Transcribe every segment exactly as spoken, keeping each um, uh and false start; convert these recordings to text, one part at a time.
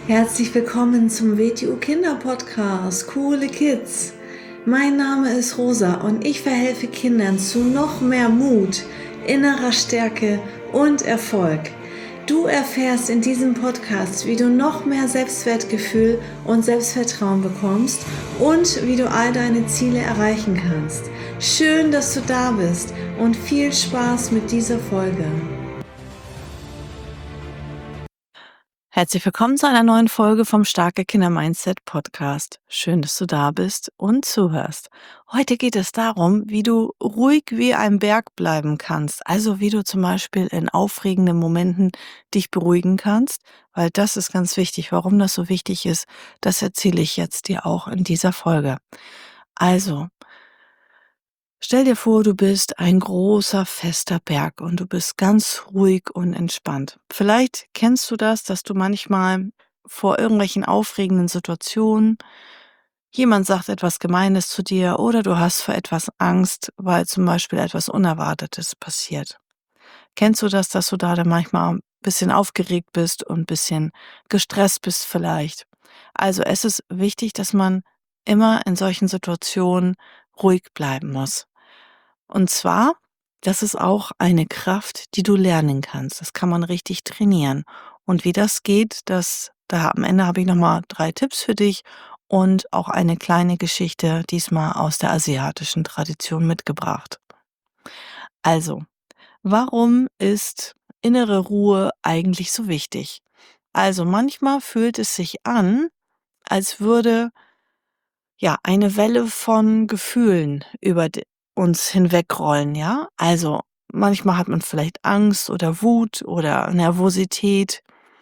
Herzlich willkommen zum W T U Kinder Podcast, Coole Kids. Mein Name ist Rosa und ich verhelfe Kindern zu noch mehr Mut, innerer Stärke und Erfolg. Du erfährst in diesem Podcast, wie du noch mehr Selbstwertgefühl und Selbstvertrauen bekommst und wie du all deine Ziele erreichen kannst. Schön, dass du da bist und viel Spaß mit dieser Folge. Herzlich willkommen zu einer neuen Folge vom Starke Kinder Mindset Podcast. Schön, dass du da bist und zuhörst. Heute geht es darum, wie du ruhig wie ein Berg bleiben kannst. Also wie du zum Beispiel in aufregenden Momenten dich beruhigen kannst, weil das ist ganz wichtig. Warum das so wichtig ist, das erzähle ich jetzt dir auch in dieser Folge. Also, stell dir vor, du bist ein großer, fester Berg und du bist ganz ruhig und entspannt. Vielleicht kennst du das, dass du manchmal vor irgendwelchen aufregenden Situationen, jemand sagt etwas Gemeines zu dir oder du hast vor etwas Angst, weil zum Beispiel etwas Unerwartetes passiert. Kennst du das, dass du da dann manchmal ein bisschen aufgeregt bist und ein bisschen gestresst bist vielleicht? Also es ist wichtig, dass man immer in solchen Situationen ruhig bleiben muss. Und zwar, das ist auch eine Kraft, die du lernen kannst. Das kann man richtig trainieren. Und wie das geht, das da am Ende habe ich noch mal drei Tipps für dich und auch eine kleine Geschichte, diesmal aus der asiatischen Tradition mitgebracht. Also, warum ist innere Ruhe eigentlich so wichtig? Also, manchmal fühlt es sich an, als würde ja, eine Welle von Gefühlen über d uns hinwegrollen, ja? Also, manchmal hat man vielleicht Angst oder Wut oder Nervosität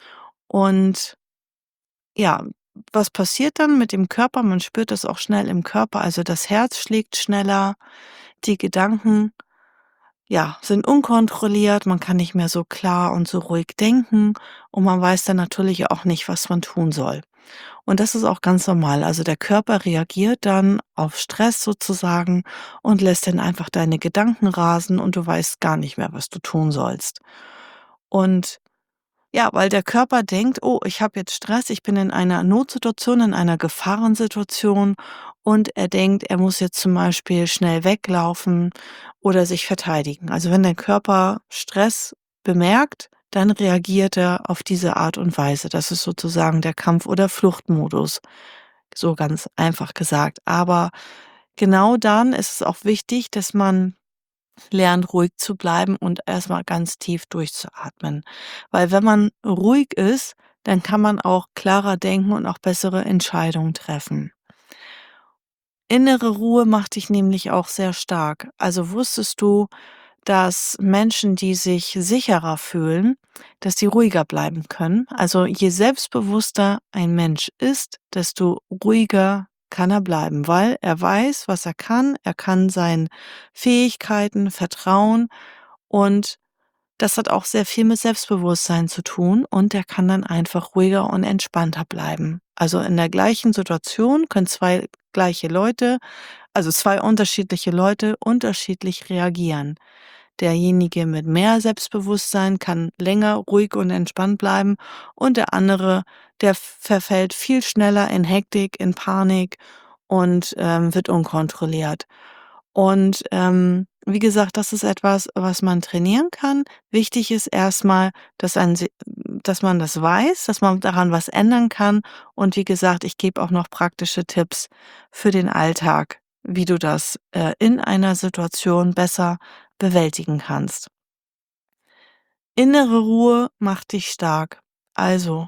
und ja, was passiert dann mit dem Körper? Man spürt das auch schnell im Körper, also das Herz schlägt schneller, die Gedanken, ja, sind unkontrolliert, man kann nicht mehr so klar und so ruhig denken und man weiß dann natürlich auch nicht, was man tun soll. Und das ist auch ganz normal. Also der Körper reagiert dann auf Stress sozusagen und lässt dann einfach deine Gedanken rasen und du weißt gar nicht mehr, was du tun sollst. Und ja, weil der Körper denkt, oh, ich habe jetzt Stress, ich bin in einer Notsituation, in einer Gefahrensituation und er denkt, er muss jetzt zum Beispiel schnell weglaufen oder sich verteidigen. Also wenn der Körper Stress bemerkt, dann reagiert er auf diese Art und Weise. Das ist sozusagen der Kampf- oder Fluchtmodus, so ganz einfach gesagt. Aber genau dann ist es auch wichtig, dass man lernt, ruhig zu bleiben und erstmal ganz tief durchzuatmen. Weil wenn man ruhig ist, dann kann man auch klarer denken und auch bessere Entscheidungen treffen. Innere Ruhe macht dich nämlich auch sehr stark. Also wusstest du, dass Menschen, die sich sicherer fühlen, dass die ruhiger bleiben können? Also je selbstbewusster ein Mensch ist, desto ruhiger kann er bleiben, weil er weiß, was er kann. Er kann seinen Fähigkeiten vertrauen und das hat auch sehr viel mit Selbstbewusstsein zu tun und der kann dann einfach ruhiger und entspannter bleiben. Also in der gleichen Situation können zwei gleiche Leute, also zwei unterschiedliche Leute unterschiedlich reagieren. Derjenige mit mehr Selbstbewusstsein kann länger ruhig und entspannt bleiben und der andere, der verfällt viel schneller in Hektik, in Panik und ähm, wird unkontrolliert. Und ähm, wie gesagt, das ist etwas, was man trainieren kann. Wichtig ist erstmal, dass, ein, si- dass man das weiß, dass man daran was ändern kann. Und wie gesagt, ich gebe auch noch praktische Tipps für den Alltag, wie du das äh, in einer Situation besser bewältigen kannst. Innere Ruhe macht dich stark. Also,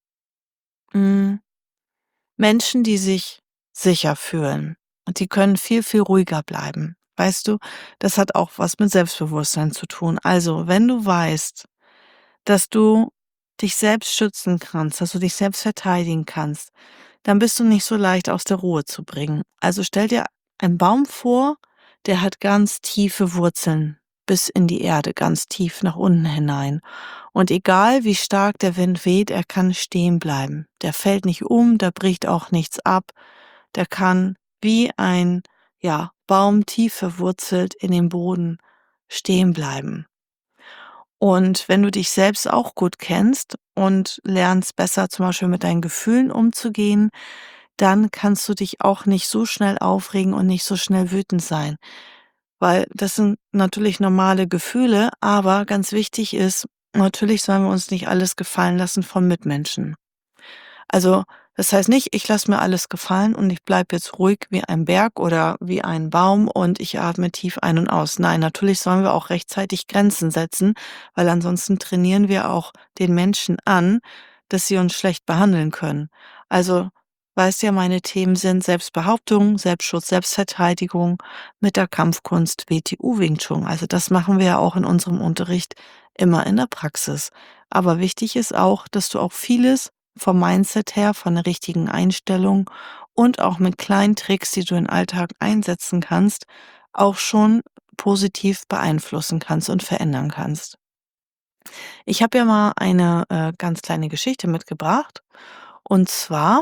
mh, Menschen, die sich sicher fühlen und die können viel, viel ruhiger bleiben. Weißt du, das hat auch was mit Selbstbewusstsein zu tun. Also, wenn du weißt, dass du dich selbst schützen kannst, dass du dich selbst verteidigen kannst, dann bist du nicht so leicht aus der Ruhe zu bringen. Also stell dir einen Baum vor, der hat ganz tiefe Wurzeln bis in die Erde, ganz tief nach unten hinein. Und egal wie stark der Wind weht, er kann stehen bleiben. Der fällt nicht um, da bricht auch nichts ab. Der kann wie ein, ja, Baum tief verwurzelt in den Boden stehen bleiben. Und wenn du dich selbst auch gut kennst und lernst besser zum Beispiel mit deinen Gefühlen umzugehen, dann kannst du dich auch nicht so schnell aufregen und nicht so schnell wütend sein. Weil das sind natürlich normale Gefühle, aber ganz wichtig ist, natürlich sollen wir uns nicht alles gefallen lassen von Mitmenschen. Also, das heißt nicht, ich lasse mir alles gefallen und ich bleibe jetzt ruhig wie ein Berg oder wie ein Baum und ich atme tief ein und aus. Nein, natürlich sollen wir auch rechtzeitig Grenzen setzen, weil ansonsten trainieren wir auch den Menschen an, dass sie uns schlecht behandeln können. Also, weißt ja, meine Themen sind Selbstbehauptung, Selbstschutz, Selbstverteidigung mit der Kampfkunst W T U Wing Chun. Also das machen wir ja auch in unserem Unterricht immer in der Praxis. Aber wichtig ist auch, dass du auch vieles vom Mindset her, von der richtigen Einstellung und auch mit kleinen Tricks, die du im Alltag einsetzen kannst, auch schon positiv beeinflussen kannst und verändern kannst. Ich habe ja mal eine äh, ganz kleine Geschichte mitgebracht. Und zwar,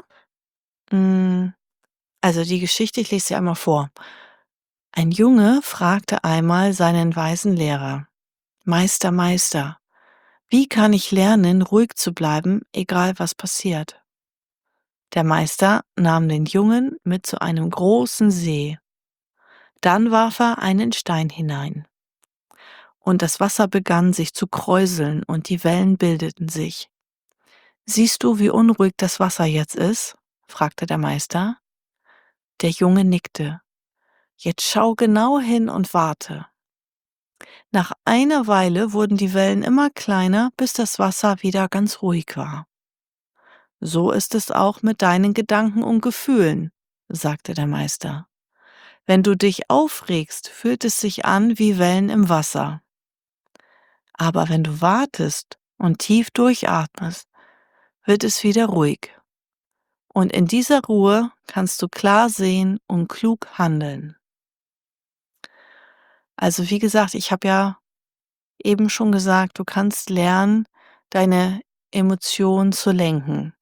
mh, also die Geschichte, ich lese sie einmal vor. Ein Junge fragte einmal seinen weisen Lehrer: Meister, Meister, wie kann ich lernen, ruhig zu bleiben, egal was passiert? Der Meister nahm den Jungen mit zu einem großen See. Dann warf er einen Stein hinein. Und das Wasser begann sich zu kräuseln und die Wellen bildeten sich. Siehst du, wie unruhig das Wasser jetzt ist? Fragte der Meister. Der Junge nickte. Jetzt schau genau hin und warte. Nach einer Weile wurden die Wellen immer kleiner, bis das Wasser wieder ganz ruhig war. So ist es auch mit deinen Gedanken und Gefühlen, sagte der Meister. Wenn du dich aufregst, fühlt es sich an wie Wellen im Wasser. Aber wenn du wartest und tief durchatmest, wird es wieder ruhig. Und in dieser Ruhe kannst du klar sehen und klug handeln. Also wie gesagt, ich habe ja eben schon gesagt, du kannst lernen, deine Emotionen zu lenken,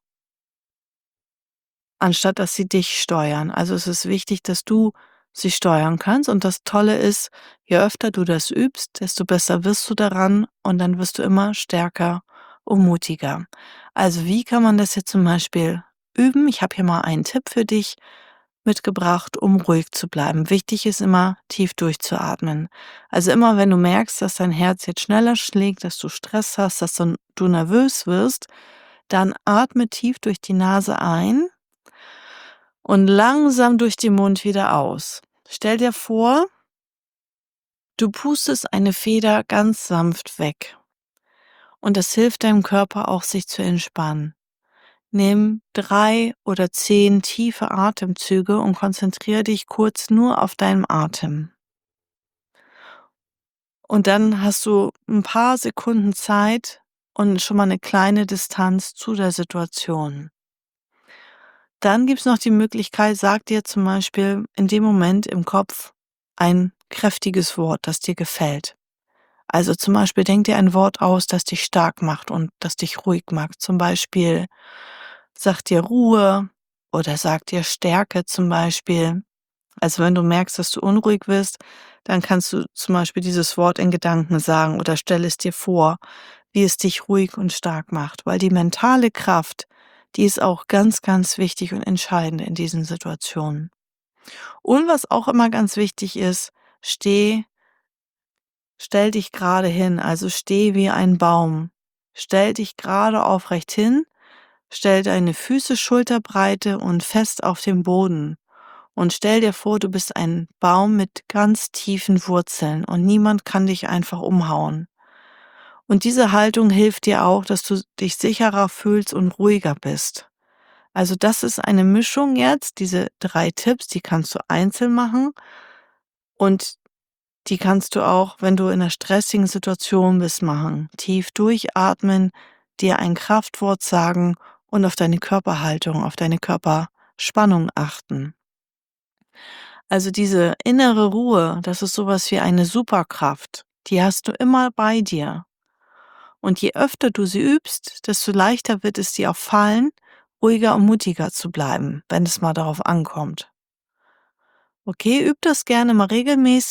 anstatt dass sie dich steuern. Also es ist wichtig, dass du sie steuern kannst. Und das Tolle ist, je öfter du das übst, desto besser wirst du daran und dann wirst du immer stärker und mutiger. Also wie kann man das jetzt zum Beispiel üben? Ich habe hier mal einen Tipp für dich mitgebracht, um ruhig zu bleiben. Wichtig ist immer, tief durchzuatmen. Also immer, wenn du merkst, dass dein Herz jetzt schneller schlägt, dass du Stress hast, dass du, du nervös wirst, dann atme tief durch die Nase ein und langsam durch den Mund wieder aus. Stell dir vor, du pustest eine Feder ganz sanft weg. Und das hilft deinem Körper auch, sich zu entspannen. Nimm drei oder zehn tiefe Atemzüge und konzentriere dich kurz nur auf deinen Atem. Und dann hast du ein paar Sekunden Zeit und schon mal eine kleine Distanz zu der Situation. Dann gibt's noch die Möglichkeit, sag dir zum Beispiel in dem Moment im Kopf ein kräftiges Wort, das dir gefällt. Also zum Beispiel denk dir ein Wort aus, das dich stark macht und das dich ruhig macht. Zum Beispiel sag dir Ruhe oder sag dir Stärke zum Beispiel. Also wenn du merkst, dass du unruhig wirst, dann kannst du zum Beispiel dieses Wort in Gedanken sagen oder stell es dir vor, wie es dich ruhig und stark macht. Weil die mentale Kraft, die ist auch ganz, ganz wichtig und entscheidend in diesen Situationen. Und was auch immer ganz wichtig ist, steh, stell dich gerade hin, also steh wie ein Baum. Stell dich gerade aufrecht hin, stell deine Füße schulterbreite und fest auf dem Boden. Und stell dir vor, du bist ein Baum mit ganz tiefen Wurzeln und niemand kann dich einfach umhauen. Und diese Haltung hilft dir auch, dass du dich sicherer fühlst und ruhiger bist. Also das ist eine Mischung jetzt, diese drei Tipps, die kannst du einzeln machen und die kannst du auch, wenn du in einer stressigen Situation bist, machen. Tief durchatmen, dir ein Kraftwort sagen und auf deine Körperhaltung, auf deine Körperspannung achten. Also diese innere Ruhe, das ist sowas wie eine Superkraft. Die hast du immer bei dir. Und je öfter du sie übst, desto leichter wird es dir auch fallen, ruhiger und mutiger zu bleiben, wenn es mal darauf ankommt. Okay, üb das gerne mal regelmäßig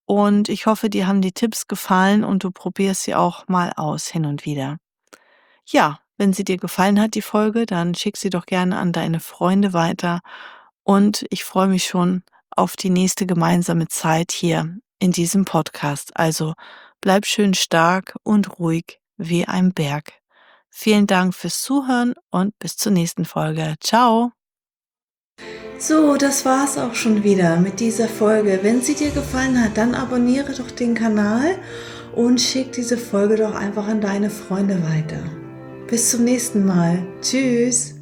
und ich hoffe, dir haben die Tipps gefallen und du probierst sie auch mal aus hin und wieder. Ja, wenn sie dir gefallen hat, die Folge, dann schick sie doch gerne an deine Freunde weiter und ich freue mich schon auf die nächste gemeinsame Zeit hier in diesem Podcast. Also bleib schön stark und ruhig wie ein Berg. Vielen Dank fürs Zuhören und bis zur nächsten Folge. Ciao! So, das war's auch schon wieder mit dieser Folge. Wenn sie dir gefallen hat, dann abonniere doch den Kanal und schick diese Folge doch einfach an deine Freunde weiter. Bis zum nächsten Mal. Tschüss!